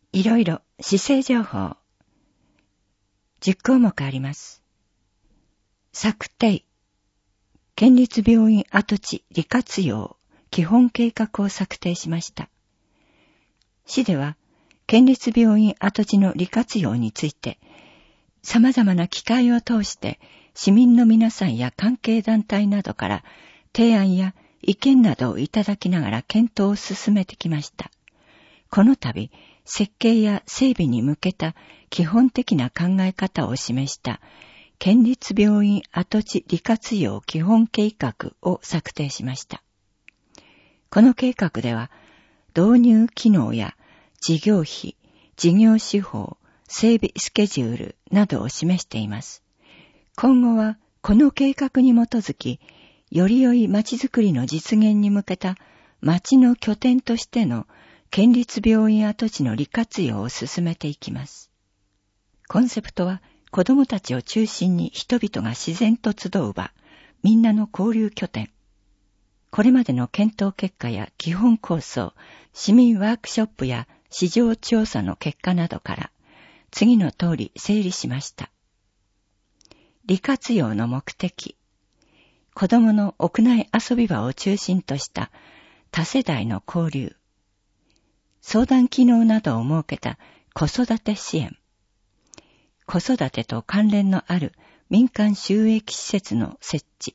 いろいろ市政情報。10項目あります。策定。県立病院跡地利活用基本計画を策定しました。市では、県立病院跡地の利活用について、様々な機会を通して市民の皆さんや関係団体などから提案や意見などをいただきながら検討を進めてきました。この度、設計や整備に向けた基本的な考え方を示した県立病院跡地利活用基本計画を策定しました。この計画では、導入機能や事業費、事業手法、整備スケジュールなどを示しています。今後はこの計画に基づき、より良い街づくりの実現に向けた街の拠点としての県立病院跡地の利活用を進めていきます。コンセプトは子どもたちを中心に人々が自然と集う場、みんなの交流拠点。これまでの検討結果や基本構想、市民ワークショップや市場調査の結果などから次の通り整理しました。利活用の目的。子どもの屋内遊び場を中心とした多世代の交流。相談機能などを設けた子育て支援。子育てと関連のある民間収益施設の設置。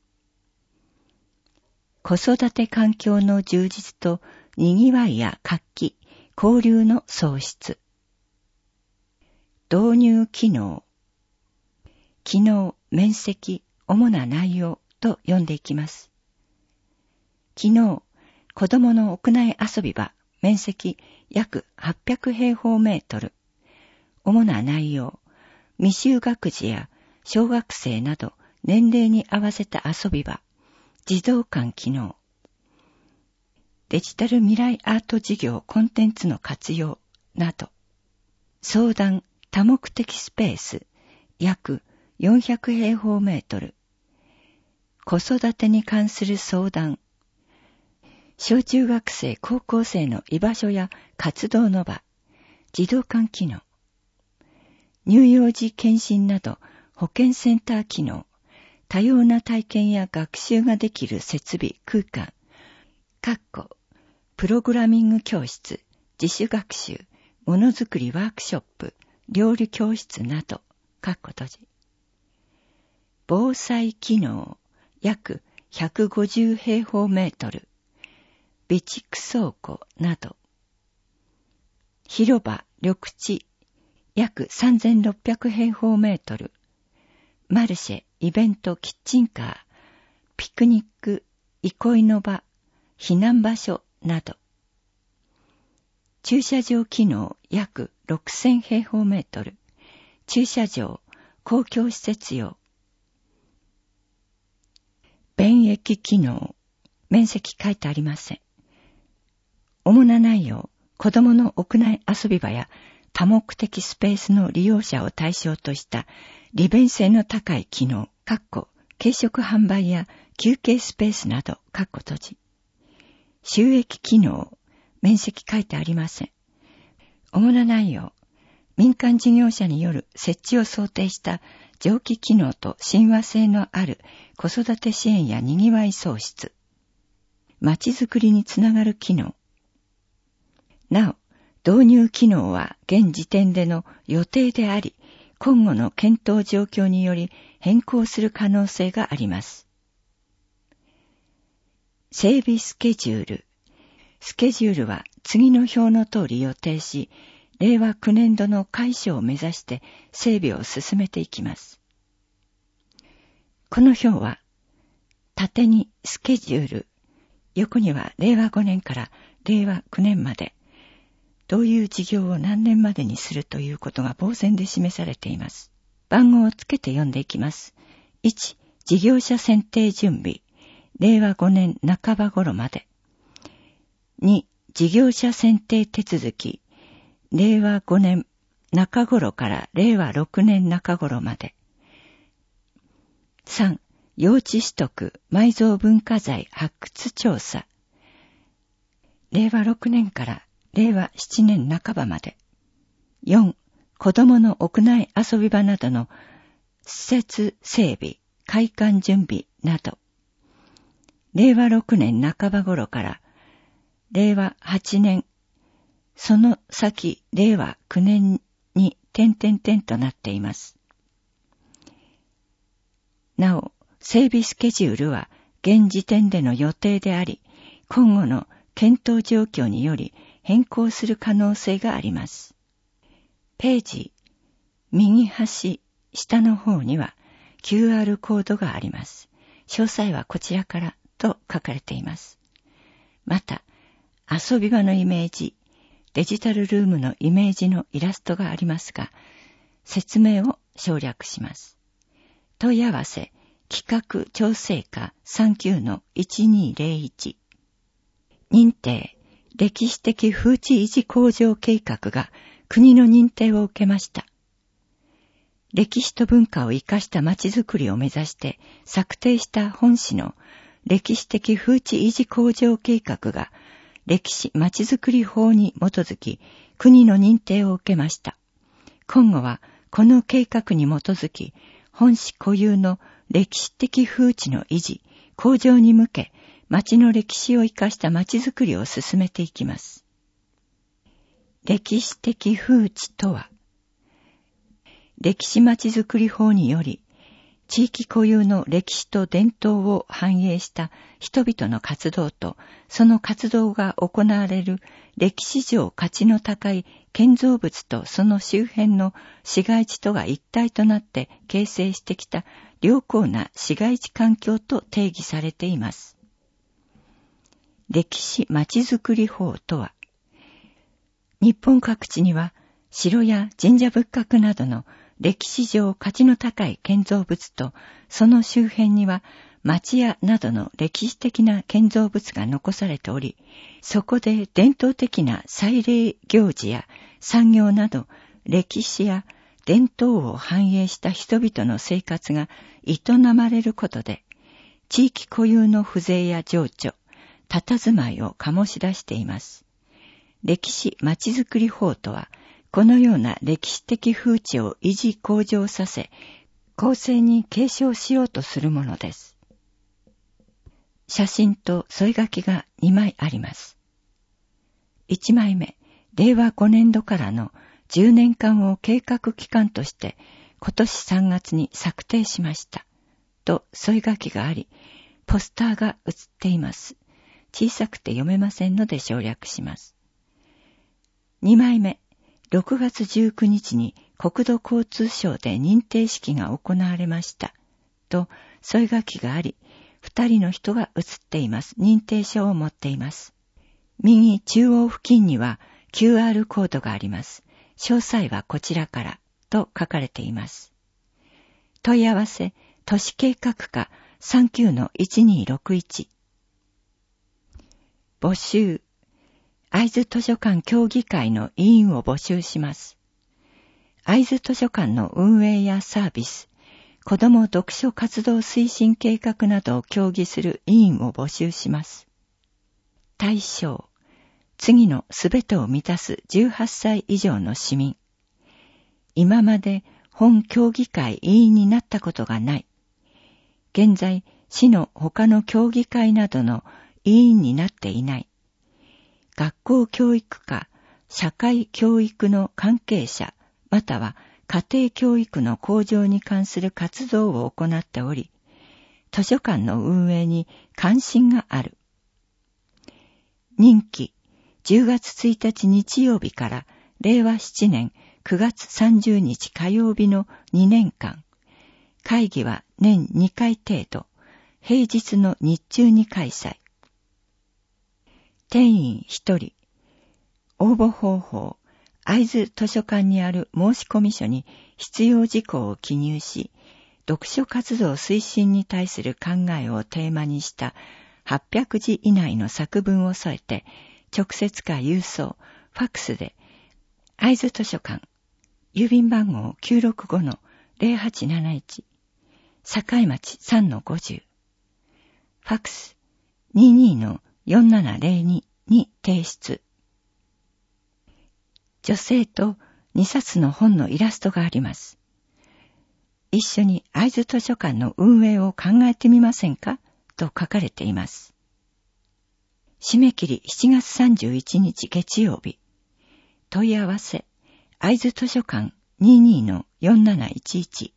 子育て環境の充実と賑わいや活気、交流の創出。導入機能。機能、面積、主な内容と読んでいきます。機能、子どもの屋内遊び場、面積約800平方メートル。主な内容、未就学児や小学生など年齢に合わせた遊び場、児童館機能。デジタル未来アート事業コンテンツの活用など。相談、多目的スペース、約400平方メートル。子育てに関する相談。小中学生、高校生の居場所や活動の場、児童館機能。乳幼児検診など保健センター機能。多様な体験や学習ができる設備、空間。プログラミング教室、自主学習、ものづくりワークショップ、料理教室など。防災機能、約150平方メートル。備蓄倉庫など。広場、緑地、約3600平方メートル。マルシェ、イベント、キッチンカー、ピクニック、憩いの場、避難場所など。駐車場機能、約6000平方メートル。駐車場、公共施設用。便益機能、面積書いてありません。主な内容、子どもの屋内遊び場や多目的スペースの利用者を対象とした利便性の高い機能、軽食販売や休憩スペースなど、収益機能、面積書いてありません。主な内容、民間事業者による設置を想定した上記機能と親和性のある子育て支援やにぎわい創出。まちづくりにつながる機能。なお、導入機能は現時点での予定であり、今後の検討状況により変更する可能性があります。整備スケジュール。スケジュールは次の表の通り予定し、令和9年度の開始を目指して整備を進めていきます。この表は、縦にスケジュール、横には令和5年から令和9年まで、どういう事業を何年までにするということが傍線で示されています。番号をつけて読んでいきます。1、事業者選定準備、令和5年半ば頃まで。2、事業者選定手続き、令和5年中頃から令和6年中頃まで。3、用地取得、埋蔵文化財発掘調査、令和6年から令和7年半ばまで。 4、子供の屋内遊び場などの施設整備、開館準備など、令和6年半ば頃から令和8年、その先令和9年に点々々となっています。なお、整備スケジュールは現時点での予定であり、今後の検討状況により変更する可能性があります。ページ右端下の方には QR コードがあります。詳細はこちらからと書かれています。また、遊び場のイメージ、デジタルルームのイメージのイラストがありますが、説明を省略します。問い合わせ、企画調整課 39-1201 認定、歴史的風致維持向上計画が国の認定を受けました。歴史と文化を生かした街づくりを目指して策定した本市の歴史的風致維持向上計画が歴史街づくり法に基づき国の認定を受けました。今後はこの計画に基づき本市固有の歴史的風致の維持、向上に向け街の歴史を生かした街づくりを進めていきます。歴史的風致とは、歴史まちづくり法により、地域固有の歴史と伝統を反映した人々の活動と、その活動が行われる歴史上価値の高い建造物とその周辺の市街地とが一体となって形成してきた良好な市街地環境と定義されています。歴史まちづくり法とは、日本各地には城や神社仏閣などの歴史上価値の高い建造物と、その周辺には町屋などの歴史的な建造物が残されており、そこで伝統的な祭礼行事や産業など歴史や伝統を反映した人々の生活が営まれることで、地域固有の風情や情緒、佇まいを醸し出しています。歴史まちづくり法とは、このような歴史的風致を維持向上させ、後世に継承しようとするものです。写真と添え書きが2枚あります。1枚目、令和5年度からの10年間を計画期間として今年3月に策定しました。と添え書きがあり、ポスターが写っています。小さくて読めませんので省略します。2枚目、6月19日に国土交通省で認定式が行われました。と添え書きがあり、2人の人が写っています。認定証を持っています。右中央付近には QR コードがあります。詳細はこちらからと書かれています。問い合わせ、都市計画課 39-1261 募集、会津図書館協議会の委員を募集します。会津図書館の運営やサービス、子ども読書活動推進計画などを協議する委員を募集します。対象、次のすべてを満たす18歳以上の市民。今まで本協議会委員になったことがない。現在、市の他の協議会などの委員になっていない。学校教育課、社会教育の関係者、または家庭教育の向上に関する活動を行っており、図書館の運営に関心がある。任期、10月1日日曜日から令和7年9月30日火曜日の2年間。会議は年2回程度、平日の日中に開催。定員1人。応募方法、会津図書館にある申込書に必要事項を記入し、読書活動推進に対する考えをテーマにした800字以内の作文を添えて、直接か郵送、ファックスで、会津図書館、郵便番号 965-0871、堺町 3-50、ファックス 22-4702 に提出。女性と 2冊の本のイラストがあります。一緒に会津図書館の運営を考えてみませんかと書かれています。締め切り7月31日月曜日。問い合わせ、会津図書館 22-4711。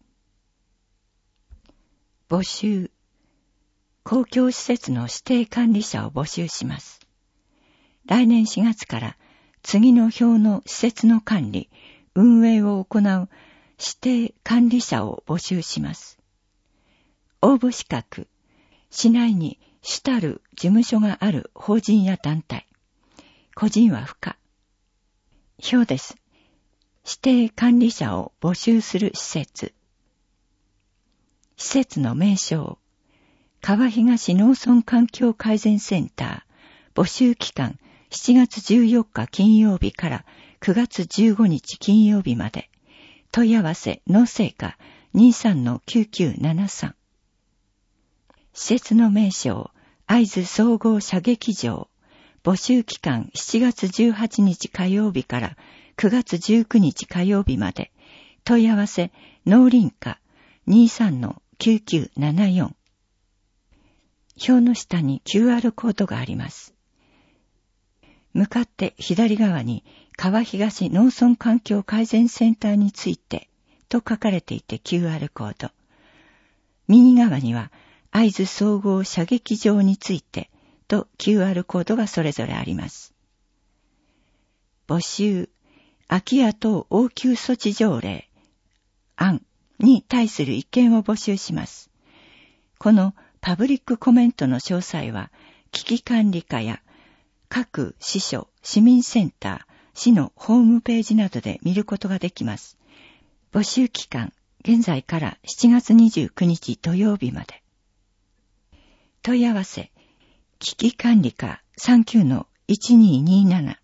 募集、公共施設の指定管理者を募集します。来年4月から次の表の施設の管理、運営を行う指定管理者を募集します。応募資格、市内に主たる事務所がある法人や団体、個人は不可。表です。指定管理者を募集する施設。施設の名称、川東農村環境改善センター、募集期間7月14日金曜日から9月15日金曜日まで。問い合わせ農政課 23-9973。施設の名称、会津総合射撃場。募集期間7月18日火曜日から9月19日火曜日まで。問い合わせ農林課 23-9974。表の下に QR コードがあります。向かって左側に川東農村環境改善センターについてと書かれていて QR コード。右側には会津総合射撃場についてと QR コードがそれぞれあります。募集、空き家等応急措置条例案に対する意見を募集します。このパブリックコメントの詳細は危機管理課や各市所、市民センター、市のホームページなどで見ることができます。募集期間、現在から7月29日土曜日まで。問い合わせ、危機管理課 39-1227。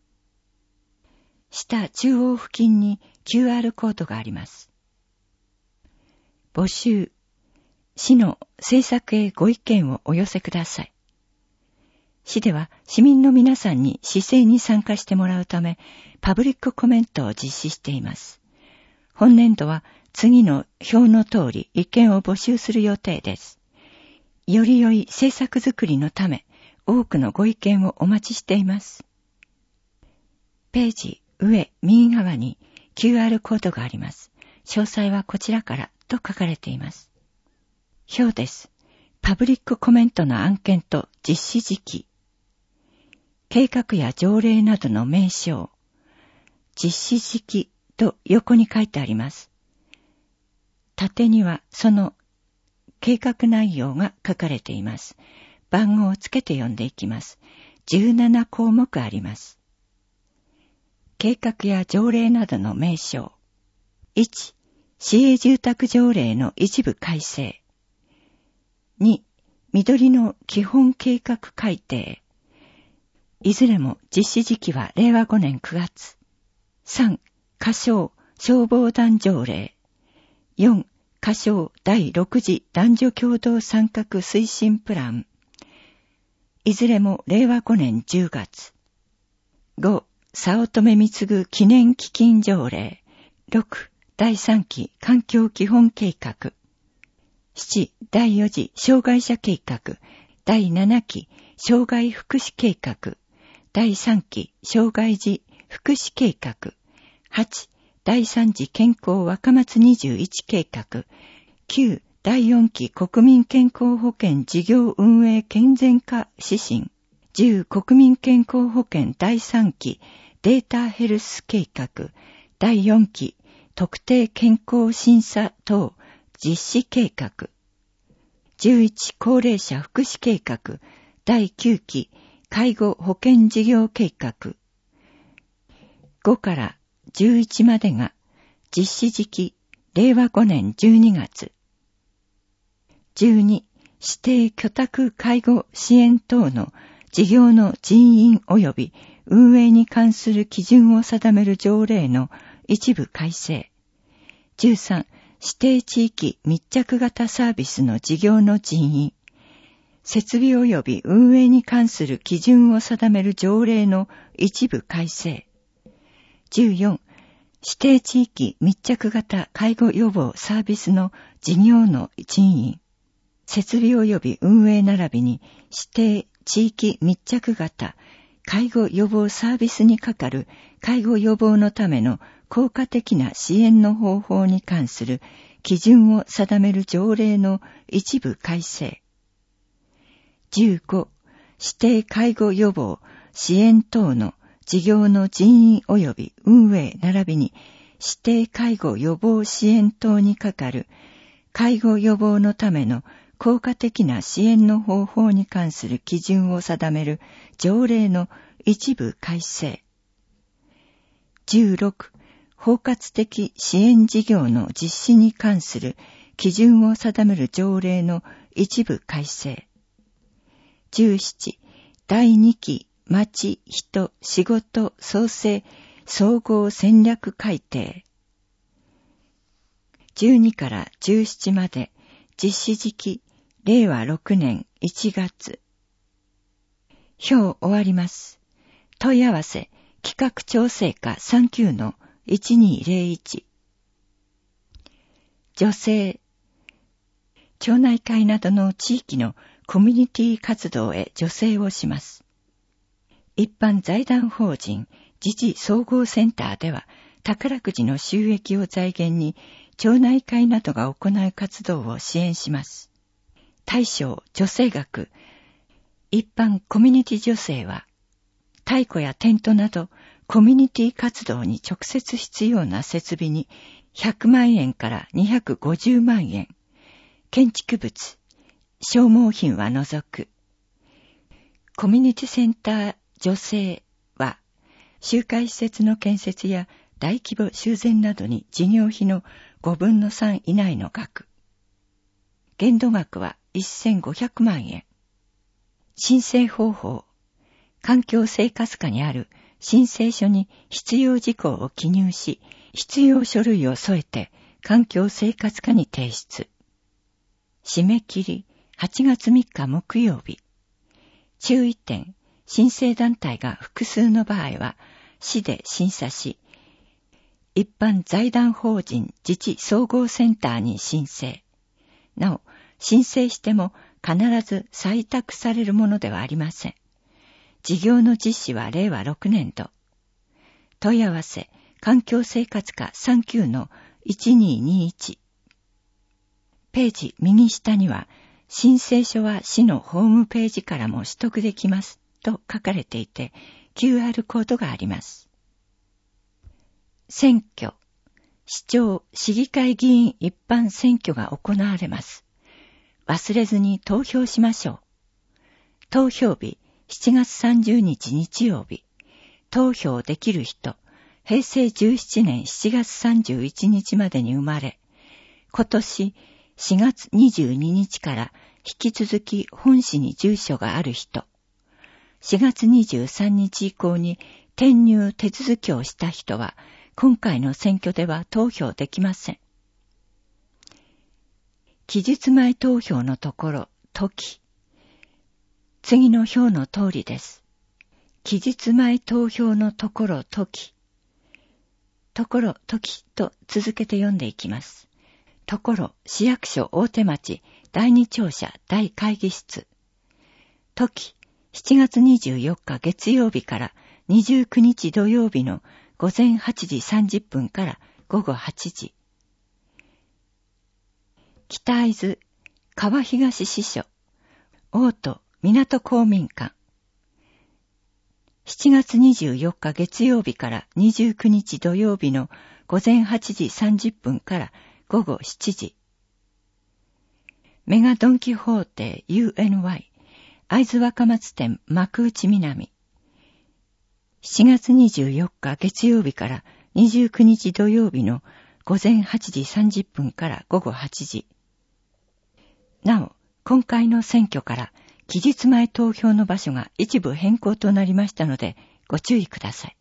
下中央付近に QR コードがあります。募集、市の政策へご意見をお寄せください。市では市民の皆さんに市政に参加してもらうため、パブリックコメントを実施しています。本年度は次の表の通り意見を募集する予定です。より良い政策づくりのため、多くのご意見をお待ちしています。ページ上右側に QR コードがあります。詳細はこちらからと書かれています。表です。パブリックコメントの案件と実施時期。計画や条例などの名称。実施時期と横に書いてあります。縦にはその計画内容が書かれています。番号をつけて読んでいきます。17項目あります。計画や条例などの名称。1、市営住宅条例の一部改正。2、緑の基本計画改定。いずれも実施時期は令和5年9月。3、仮称消防団条例。4、仮称第6次男女共同参画推進プラン。いずれも令和5年10月。5、早乙女貢記念基金条例。6、第3期環境基本計画。7、第4次障害者計画。第7期障害福祉計画。第3期障害児福祉計画。8、第3次健康若松21計画。9、第4期国民健康保険事業運営健全化指針。10、国民健康保険第3期データヘルス計画。第4期特定健康審査等実施計画。11、高齢者福祉計画。第9期介護保険事業計画。5から11までが実施時期令和5年12月。12、指定居宅介護支援等の事業の人員及び運営に関する基準を定める条例の一部改正。13、指定地域密着型サービスの事業の人員。設備及び運営に関する基準を定める条例の一部改正。14、 指定地域密着型介護予防サービスの事業の人員、設備及び運営並びに指定地域密着型介護予防サービスに係る介護予防のための効果的な支援の方法に関する基準を定める条例の一部改正。15、指定介護予防支援等の事業の人員及び運営並びに指定介護予防支援等に係る介護予防のための効果的な支援の方法に関する基準を定める条例の一部改正。16、包括的支援事業の実施に関する基準を定める条例の一部改正。17、第2期町人仕事創生総合戦略改定。12から17まで実施時期令和6年1月。表終わります。問い合わせ企画調整課 39-1201。女性、町内会などの地域のコミュニティ活動へ助成をします。一般財団法人自治総合センターでは宝くじの収益を財源に町内会などが行う活動を支援します。対象助成額、一般コミュニティ助成は太鼓やテントなどコミュニティ活動に直接必要な設備に100万円から250万円、建築物、消耗品は除く。コミュニティセンター助成は集会施設の建設や大規模修繕などに事業費の5分の3以内の額。限度額は1500万円。申請方法。環境生活課にある申請書に必要事項を記入し、必要書類を添えて環境生活課に提出。締め切り8月3日木曜日。注意点。申請団体が複数の場合は市で審査し、一般財団法人自治総合センターに申請。なお、申請しても必ず採択されるものではありません。事業の実施は令和6年度。問い合わせ、環境生活課 39-1221。ページ右下には、申請書は市のホームページからも取得できますと書かれていて、QR コードがあります。選挙、市長、市議会議員一般選挙が行われます。忘れずに投票しましょう。投票日、7月30日日曜日。投票できる人、平成17年7月31日までに生まれ、今年4月22日から引き続き本市に住所がある人、4月23日以降に転入手続きをした人は、今回の選挙では投票できません。期日前投票のところ、時。次の表の通りです。期日前投票のところ、時。ところ、時と続けて読んでいきます。ところ、市役所大手町第二庁舎大会議室。時、7月24日月曜日から29日土曜日の午前8時30分から午後8時。北会津川東支所大戸港公民館。7月24日月曜日から29日土曜日の午前8時30分から午後7時。メガドンキホーテ UNY 会津若松店幕内南。7月24日月曜日から29日土曜日の午前8時30分から午後8時。なお、今回の選挙から期日前投票の場所が一部変更となりましたのでご注意ください。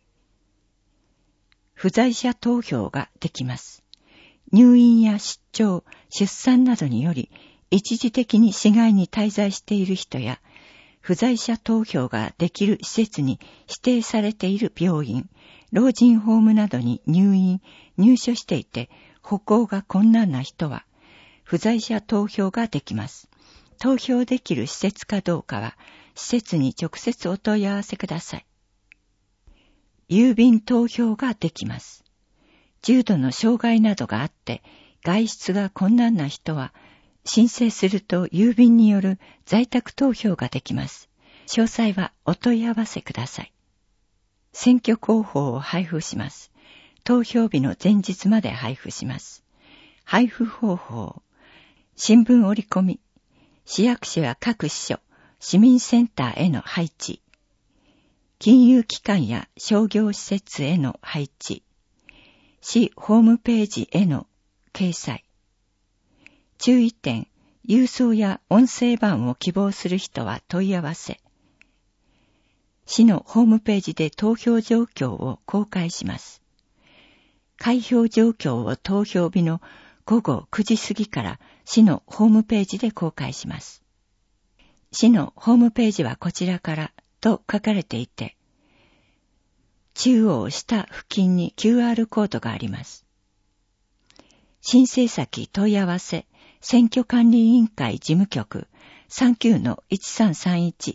不在者投票ができます。入院や出張、出産などにより一時的に市外に滞在している人や、 不在者投票ができる施設に指定されている病院、老人ホームなどに入所していて、歩行が困難な人は、不在者投票ができます。投票できる施設かどうかは、施設に直接お問い合わせください。郵便投票ができます。重度の障害などがあって、外出が困難な人は、申請すると郵便による在宅投票ができます。詳細はお問い合わせください。選挙広報を配布します。投票日の前日まで配布します。配布方法。新聞折り込み。市役所や各支所、市民センターへの配置。金融機関や商業施設への配置。市ホームページへの掲載。注意点、郵送や音声版を希望する人は問い合わせ。市のホームページで投票状況を公開します。開票状況を投票日の午後9時過ぎから市のホームページで公開します。市のホームページはこちらからと書かれていて、中央下付近に QR コードがあります。申請先問い合わせ、選挙管理委員会事務局 39-1331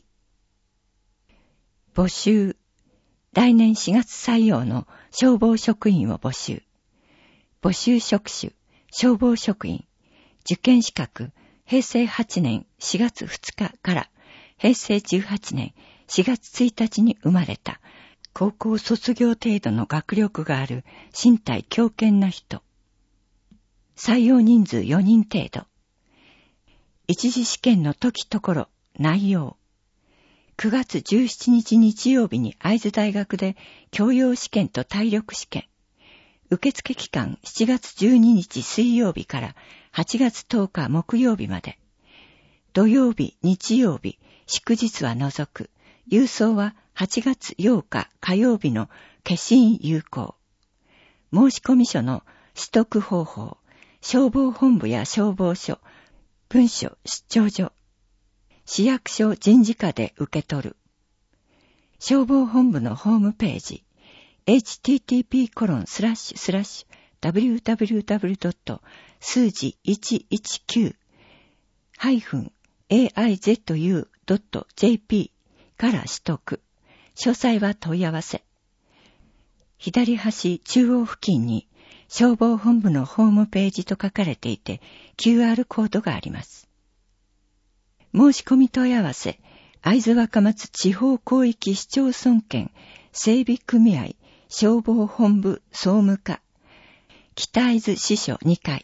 募集。来年4月採用の消防職員を募集。募集職種、消防職員。受験資格、平成8年4月2日から平成18年4月1日に生まれた、高校卒業程度の学力がある身体強健な人。採用人数4人程度。一次試験の時ところ、内容。9月17日日曜日に会津大学で教養試験と体力試験。受付期間7月12日水曜日から8月10日木曜日まで。土曜日、日曜日、祝日は除く。郵送は8月8日火曜日の消印有効。申込書の取得方法。消防本部や消防署、文書出張所、市役所人事課で受け取る。消防本部のホームページ、http://www.119-aizu.jp から取得。詳細は問い合わせ。左端中央付近に消防本部のホームページと書かれていて QR コードがあります。申し込み問い合わせ、会津若松地方広域市町村圏整備組合消防本部総務課北会津支所2階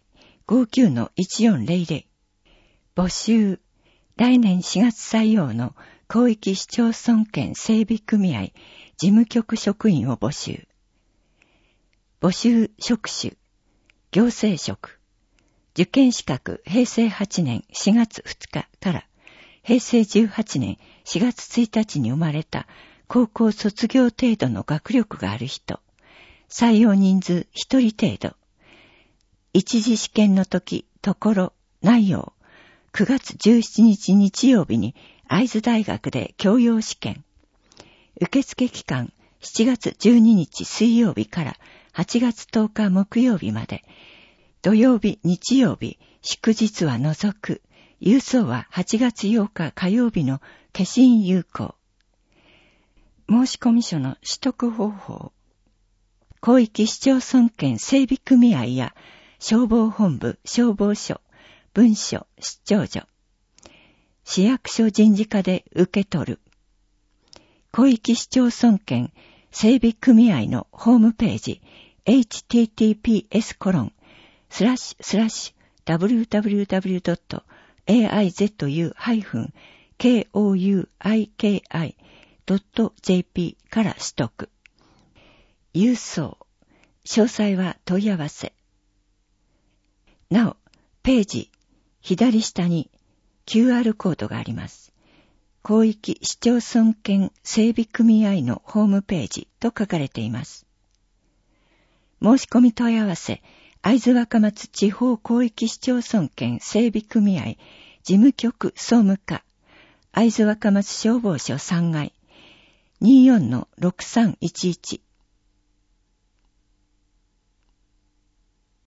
59-1400 募集。来年4月採用の広域市町村圏整備組合事務局職員を募集。募集職種、行政職。受験資格、平成8年4月2日から平成18年4月1日に生まれた高校卒業程度の学力がある人。採用人数1人程度。一次試験の時、ところ、内容。9月17日日曜日に会津大学で教養試験。受付期間、7月12日水曜日から8月10日木曜日まで。土曜日、日曜日、祝日は除く。郵送は8月8日火曜日の消印有効。申込書の取得方法。広域市町村圏整備組合や消防本部、消防署、文書、出張所。市役所人事課で受け取る。広域市町村圏整備組合のホームページ、https://www.aizu-koiki.jp から取得。郵送。詳細は問い合わせ。なお、ページ、左下に QR コードがあります。広域市町村圏整備組合のホームページと書かれています。申し込み問い合わせ、会津若松地方広域市町村圏整備組合事務局総務課会津若松消防署3階 24-6311